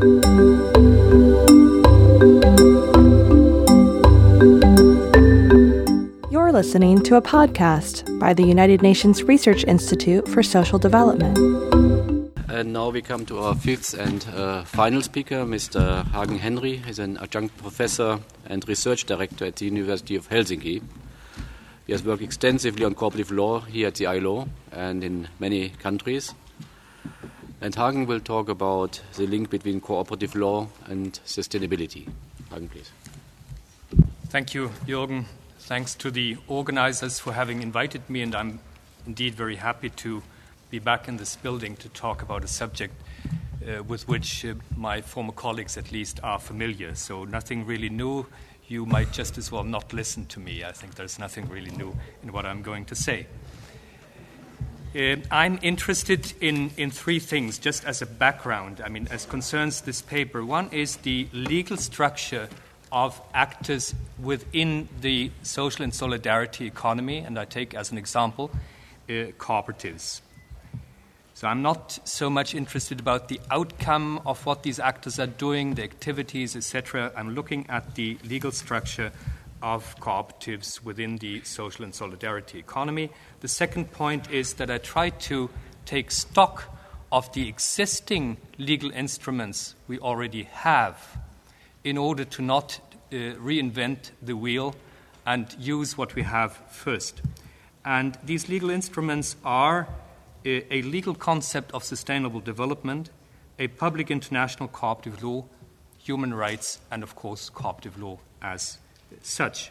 You're listening to a podcast by the United Nations Research Institute for Social Development. And now we come to our fifth and final speaker, Mr. Hagen Henry. He's an adjunct professor and research director at the University of Helsinki. He has worked extensively on cooperative law here at the ILO and in many countries. And Hagen will talk about the link between cooperative law and sustainability. Hagen, please. Thank you, Jürgen. Thanks to the organizers for having invited me, and I'm indeed very happy to be back in this building to talk about a subject with which my former colleagues at least are familiar. So nothing really new. You might just as well not listen to me. I think there's nothing really new in what I'm going to say. I'm interested in three things, just as a background, as concerns this paper. One is the legal structure of actors within the social and solidarity economy, and I take as an example cooperatives. So I'm not so much interested about the outcome of what these actors are doing, the activities, etc. I'm looking at the legal structure of cooperatives within the social and solidarity economy. The second point is that I try to take stock of the existing legal instruments we already have in order to not reinvent the wheel and use what we have first. And these legal instruments are a legal concept of sustainable development, a public international cooperative law, human rights, and of course cooperative law as such.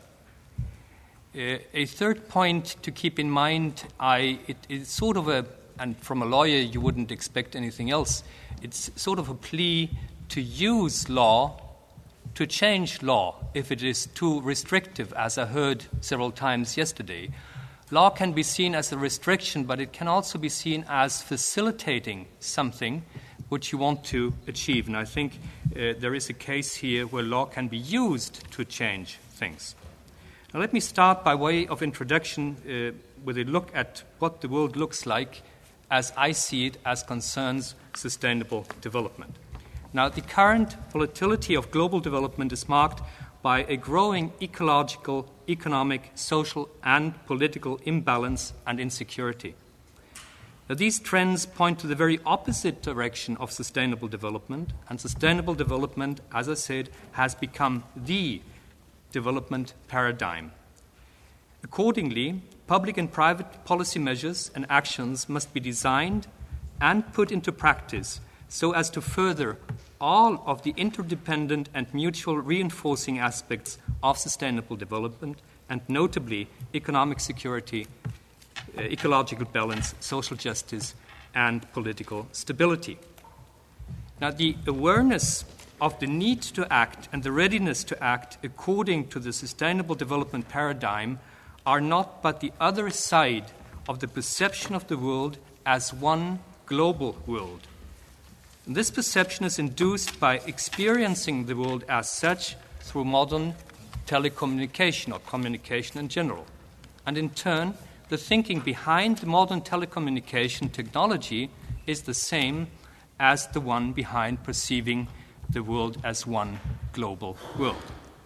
A third point to keep in mind, it is sort of and from a lawyer you wouldn't expect anything else, it's sort of a plea to use law to change law if it is too restrictive, as I heard several times yesterday. Law can be seen as a restriction, but it can also be seen as facilitating something which you want to achieve. And I think there is a case here where law can be used to change things. Now let me start by way of introduction with a look at what the world looks like as I see it as concerns sustainable development. Now the current volatility of global development is marked by a growing ecological, economic, social, and political imbalance and insecurity. Now, these trends point to the very opposite direction of sustainable development, and sustainable development, as I said, has become the development paradigm. Accordingly, public and private policy measures and actions must be designed and put into practice so as to further all of the interdependent and mutual reinforcing aspects of sustainable development, and notably economic security, ecological balance, social justice, and political stability. Now, the awareness of the need to act and the readiness to act according to the sustainable development paradigm are not but the other side of the perception of the world as one global world. And this perception is induced by experiencing the world as such through modern telecommunication or communication in general. And in turn, the thinking behind the modern telecommunication technology is the same as the one behind perceiving the world as one global world.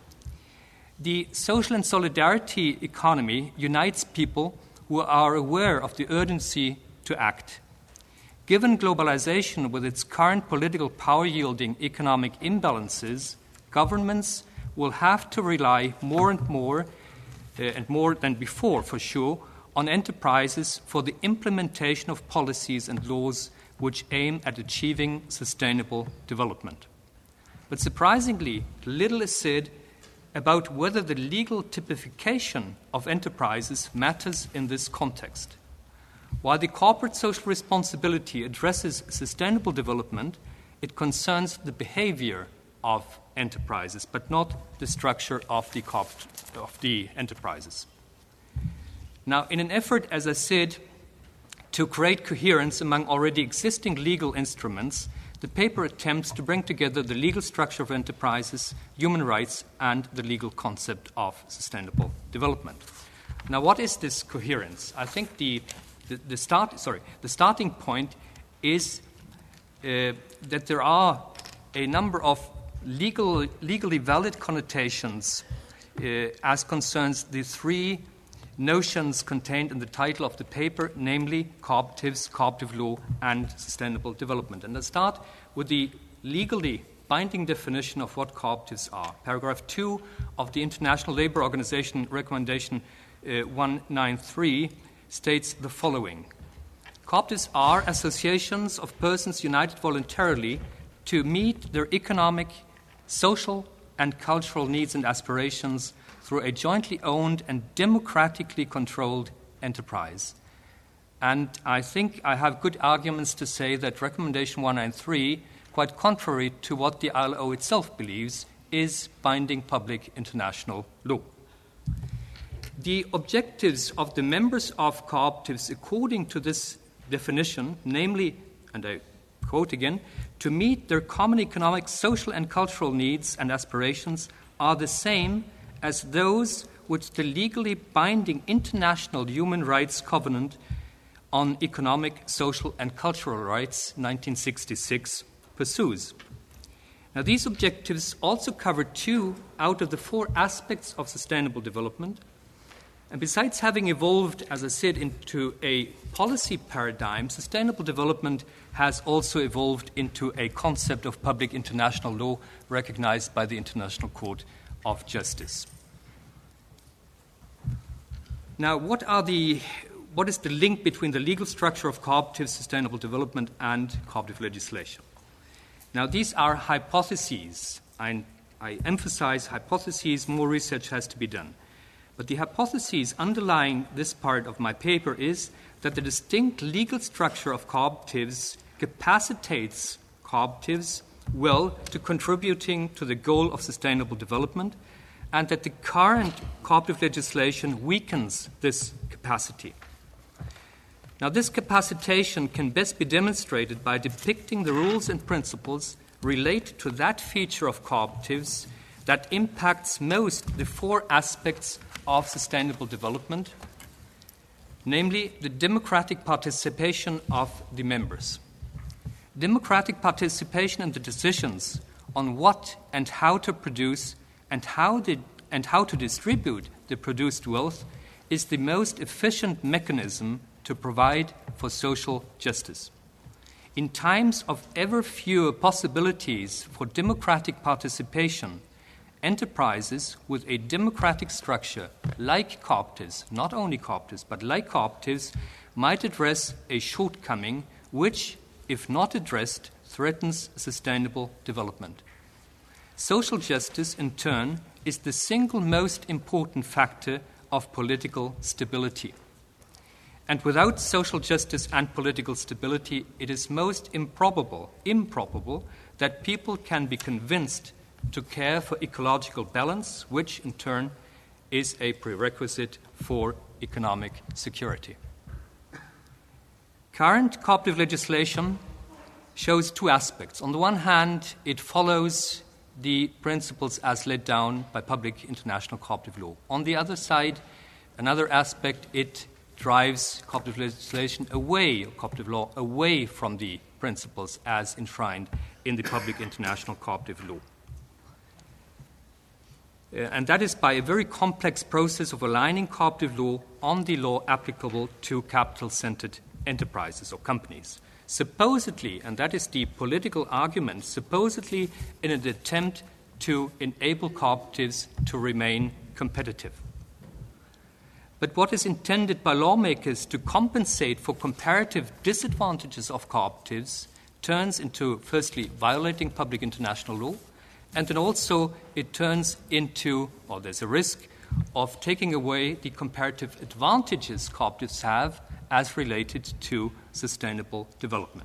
The social and solidarity economy unites people who are aware of the urgency to act. Given globalization with its current political power-yielding economic imbalances, governments will have to rely more and more than before, for sure, on enterprises for the implementation of policies and laws which aim at achieving sustainable development. But surprisingly, little is said about whether the legal typification of enterprises matters in this context. While the corporate social responsibility addresses sustainable development, it concerns the behavior of enterprises, but not the structure of the enterprises. Now, in an effort, as I said, to create coherence among already existing legal instruments, the paper attempts to bring together the legal structure of enterprises, human rights, and the legal concept of sustainable development. Now, what is this coherence? I think the starting point is that there are a number of legally valid connotations as concerns the three notions contained in the title of the paper, namely cooperatives, cooperative law, and sustainable development. And I'll start with the legally binding definition of what cooperatives are. Paragraph 2 of the International Labour Organization Recommendation 193 states the following. Cooperatives are associations of persons united voluntarily to meet their economic, social, and cultural needs and aspirations through a jointly owned and democratically controlled enterprise. And I think I have good arguments to say that Recommendation 193, quite contrary to what the ILO itself believes, is binding public international law. The objectives of the members of cooperatives, according to this definition, namely, and I quote again, to meet their common economic, social, and cultural needs and aspirations are the same as those which the legally binding International Human Rights Covenant on Economic, Social, and Cultural Rights, 1966, pursues. Now, these objectives also cover 2 out of the 4 aspects of sustainable development. And besides having evolved, as I said, into a policy paradigm, sustainable development has also evolved into a concept of public international law recognized by the International Court of Justice. Now, what is the link between the legal structure of cooperative sustainable development and cooperative legislation? Now, these are hypotheses. I emphasize hypotheses. More research has to be done. But the hypothesis underlying this part of my paper is that the distinct legal structure of cooperatives capacitates cooperatives well to contributing to the goal of sustainable development, and that the current cooperative legislation weakens this capacity. Now, this capacitation can best be demonstrated by depicting the rules and principles related to that feature of cooperatives that impacts most the 4 aspects of sustainable development, namely the democratic participation of the members. Democratic participation in the decisions on what and how to produce and how to distribute the produced wealth is the most efficient mechanism to provide for social justice. In times of ever fewer possibilities for democratic participation, enterprises with a democratic structure, like cooperatives, not only cooperatives, but like cooperatives, might address a shortcoming which, if not addressed, threatens sustainable development. Social justice, in turn, is the single most important factor of political stability. And without social justice and political stability, it is most improbable that people can be convinced to care for ecological balance, which in turn is a prerequisite for economic security. Current cooperative legislation shows 2 aspects. On the one hand, it follows the principles as laid down by public international cooperative law. On the other side, another aspect, it drives cooperative legislation away, or cooperative law away from the principles as enshrined in the public international cooperative law. And that is by a very complex process of aligning cooperative law on the law applicable to capital-centered enterprises or companies. Supposedly, and that is the political argument, supposedly in an attempt to enable cooperatives to remain competitive. But what is intended by lawmakers to compensate for comparative disadvantages of cooperatives turns into, firstly, violating public international law, and then also it turns into, or there's a risk of taking away the comparative advantages cooperatives have as related to sustainable development.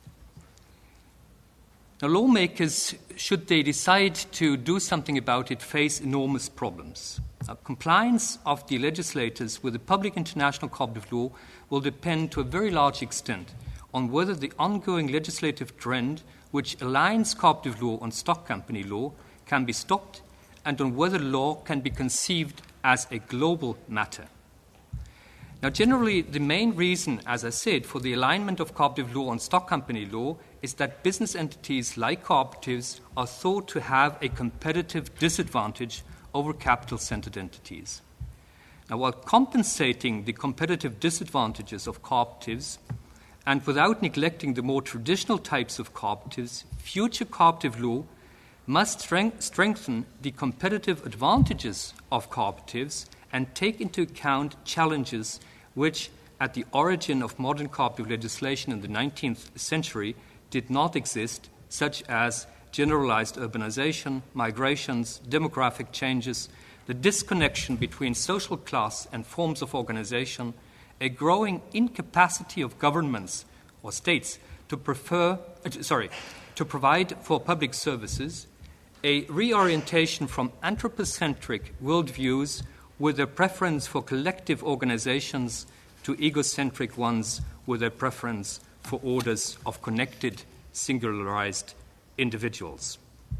Now, lawmakers, should they decide to do something about it, face enormous problems. Compliance of the legislators with the public international cooperative law will depend to a very large extent on whether the ongoing legislative trend which aligns cooperative law on stock company law can be stopped, and on whether law can be conceived as a global matter. Now, generally, the main reason, as I said, for the alignment of cooperative law on stock company law is that business entities like cooperatives are thought to have a competitive disadvantage over capital-centered entities. Now, while compensating the competitive disadvantages of cooperatives and without neglecting the more traditional types of cooperatives, future cooperative law must strengthen the competitive advantages of cooperatives and take into account challenges which, at the origin of modern cooperative legislation in the 19th century, did not exist, such as generalized urbanization, migrations, demographic changes, the disconnection between social class and forms of organization, a growing incapacity of governments or states to provide for public services, a reorientation from anthropocentric worldviews with a preference for collective organizations to egocentric ones with a preference for orders of connected, singularized individuals.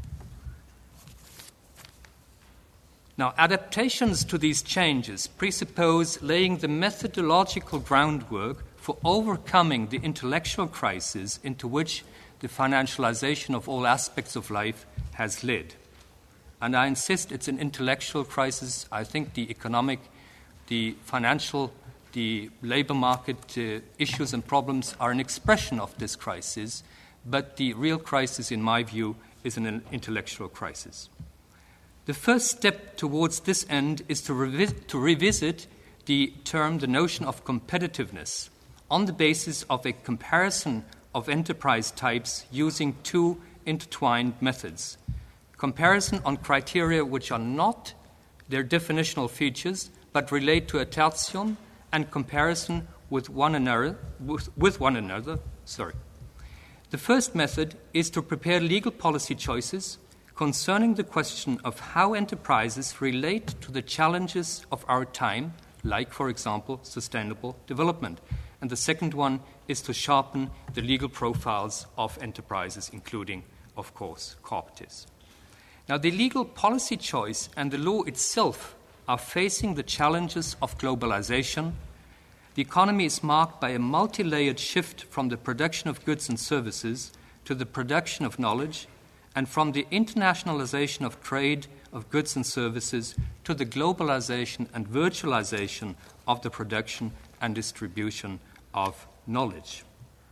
Now, adaptations to these changes presuppose laying the methodological groundwork for overcoming the intellectual crisis into which the financialization of all aspects of life has led. And I insist it's an intellectual crisis. I think the economic, the financial, the labor market issues and problems are an expression of this crisis, but the real crisis, in my view, is an intellectual crisis. The first step towards this end is to revisit the notion of competitiveness on the basis of a comparison of enterprise types using two intertwined methods. Comparison on criteria which are not their definitional features, but relate to a tertium, and comparison with one another. The first method is to prepare legal policy choices concerning the question of how enterprises relate to the challenges of our time, like, for example, sustainable development. And the second one is to sharpen the legal profiles of enterprises, including, of course, cooperatives. Now, the legal policy choice and the law itself are facing the challenges of globalization. The economy is marked by a multi-layered shift from the production of goods and services to the production of knowledge, and from the internationalization of trade of goods and services to the globalization and virtualization of the production and distribution of knowledge.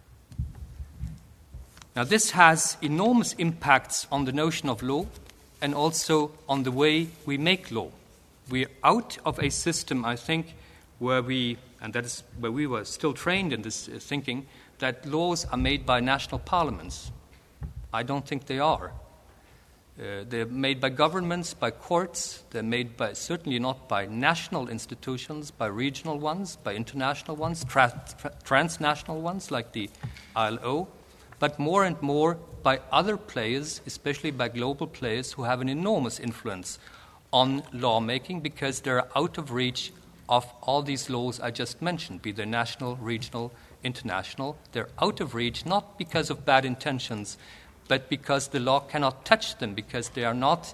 Now, this has enormous impacts on the notion of law and also on the way we make law. We're out of a system, I think, where we were still trained in this thinking, that laws are made by national parliaments. I don't think they are. They're made by governments, by courts. They're made by, certainly not by national institutions, by regional ones, by international ones, transnational ones like the ILO, but more and more by other players, especially by global players who have an enormous influence on lawmaking because they're out of reach of all these laws I just mentioned, be they national, regional, international. They're out of reach not because of bad intentions, but because the law cannot touch them, because they are not,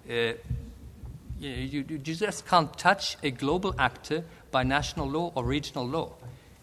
you just can't touch a global actor by national law or regional law.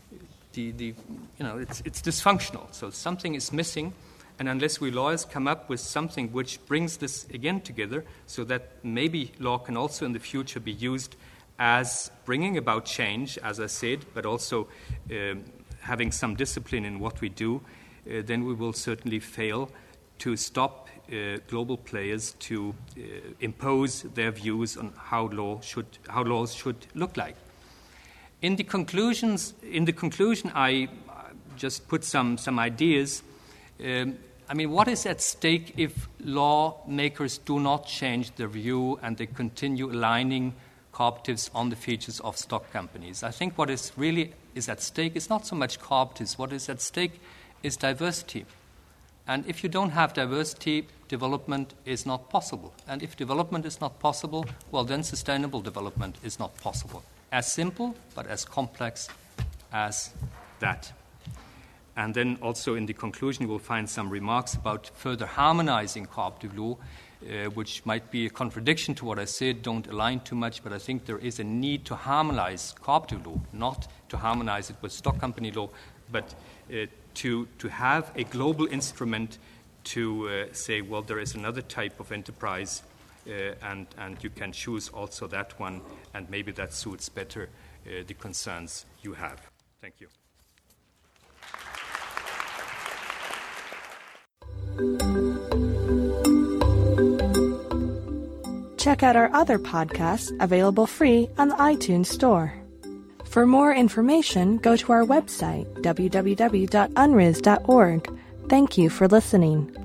It's dysfunctional, so something is missing, and unless we lawyers come up with something which brings this again together so that maybe law can also in the future be used as bringing about change, as I said, but also having some discipline in what we do, then we will certainly fail to stop global players to impose their views on how laws should look like. In the conclusion, I just put some ideas. What is at stake if lawmakers do not change their view and they continue aligning cooperatives on the features of stock companies? I think what is really at stake is not so much cooperatives. What is at stake is diversity. And if you don't have diversity, development is not possible. And if development is not possible, well, then sustainable development is not possible. As simple, but as complex as that. And then also in the conclusion, you will find some remarks about further harmonizing cooperative law, which might be a contradiction to what I said, don't align too much, but I think there is a need to harmonize cooperative law, not to harmonize it with stock company law, but to have a global instrument to say, well, there is another type of enterprise, and you can choose also that one, and maybe that suits better the concerns you have. Thank you. Check out our other podcasts available free on the iTunes Store. For more information, go to our website, www.unris.org. Thank you for listening.